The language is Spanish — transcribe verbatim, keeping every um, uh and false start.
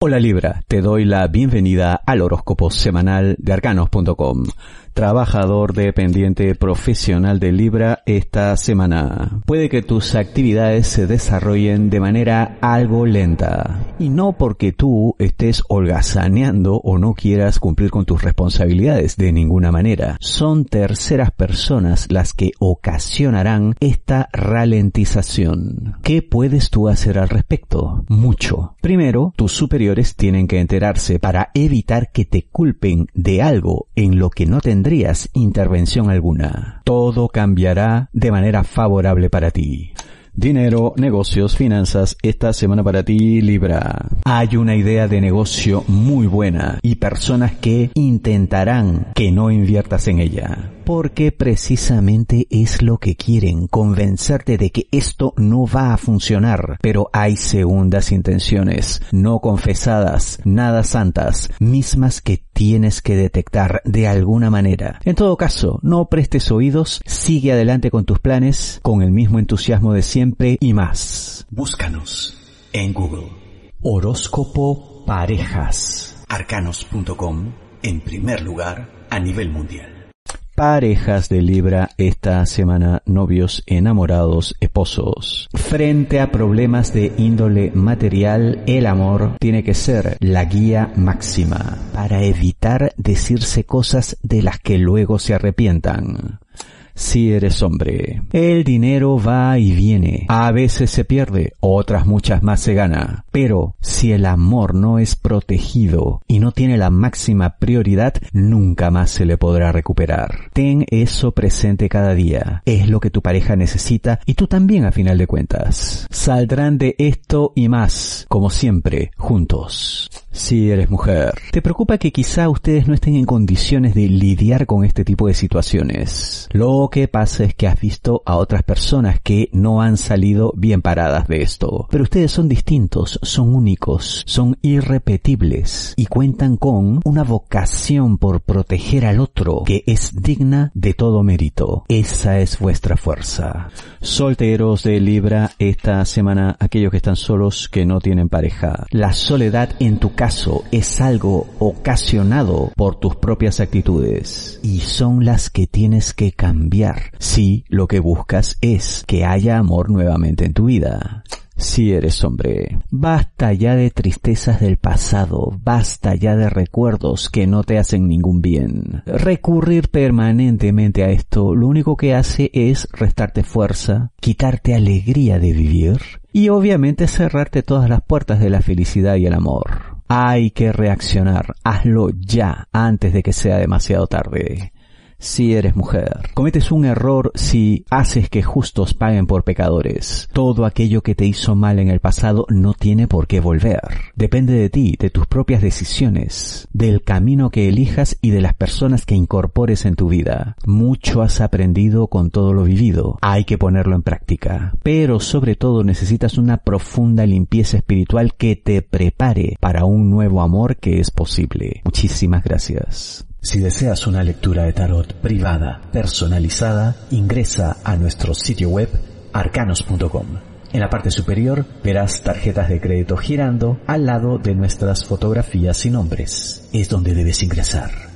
Hola Libra, te doy la bienvenida al horóscopo semanal de arcanos punto com. Trabajador dependiente profesional de Libra esta semana. Puede que tus actividades se desarrollen de manera algo lenta. Y no porque tú estés holgazaneando o no quieras cumplir con tus responsabilidades de ninguna manera. Son terceras personas las que ocasionarán esta ralentización. ¿Qué puedes tú hacer al respecto? Mucho. Primero, tus superiores tienen que enterarse para evitar que te culpen de algo en lo que no tendrías intervención alguna. Todo cambiará de manera favorable para ti. Dinero, negocios, finanzas, esta semana para ti, Libra. Hay una idea de negocio muy buena y personas que intentarán que no inviertas en ella. Porque precisamente es lo que quieren, convencerte de que esto no va a funcionar. Pero hay segundas intenciones, no confesadas, nada santas, mismas que tienes que detectar de alguna manera. En todo caso, no prestes oídos, sigue adelante con tus planes, con el mismo entusiasmo de siempre y más. Búscanos en Google. Horóscopo Parejas. arcanos punto com, en primer lugar a nivel mundial. Parejas de Libra esta semana, novios, enamorados, esposos. Frente a problemas de índole material, el amor tiene que ser la guía máxima para evitar decirse cosas de las que luego se arrepientan. Si eres hombre, el dinero va y viene, a veces se pierde, otras muchas más se gana, pero si el amor no es protegido y no tiene la máxima prioridad, nunca más se le podrá recuperar. Ten eso presente cada día, es lo que tu pareja necesita y tú también a final de cuentas. Saldrán de esto y más, como siempre, juntos. Si eres mujer, te preocupa que quizá ustedes no estén en condiciones de lidiar con este tipo de situaciones. Lo que pasa es que has visto a otras personas que no han salido bien paradas de esto. Pero ustedes son distintos, son únicos, son irrepetibles y cuentan con una vocación por proteger al otro que es digna de todo mérito. Esa es vuestra fuerza. Solteros de Libra, esta semana, aquellos que están solos, que no tienen pareja. La soledad en tu caso es algo ocasionado por tus propias actitudes y son las que tienes que cambiar si lo que buscas es que haya amor nuevamente en tu vida. Si eres hombre, basta ya de tristezas del pasado, basta ya de recuerdos que no te hacen ningún bien. Recurrir permanentemente a esto lo único que hace es restarte fuerza, quitarte alegría de vivir y obviamente cerrarte todas las puertas de la felicidad y el amor. Hay que reaccionar, hazlo ya antes de que sea demasiado tarde. Si eres mujer, cometes un error si haces que justos paguen por pecadores. Todo aquello que te hizo mal en el pasado no tiene por qué volver. Depende de ti, de tus propias decisiones, del camino que elijas y de las personas que incorpores en tu vida. Mucho has aprendido con todo lo vivido. Hay que ponerlo en práctica. Pero sobre todo necesitas una profunda limpieza espiritual que te prepare para un nuevo amor que es posible. Muchísimas gracias. Si deseas una lectura de tarot privada, personalizada, ingresa a nuestro sitio web arcanos punto com. En la parte superior verás tarjetas de crédito girando al lado de nuestras fotografías y nombres. Es donde debes ingresar.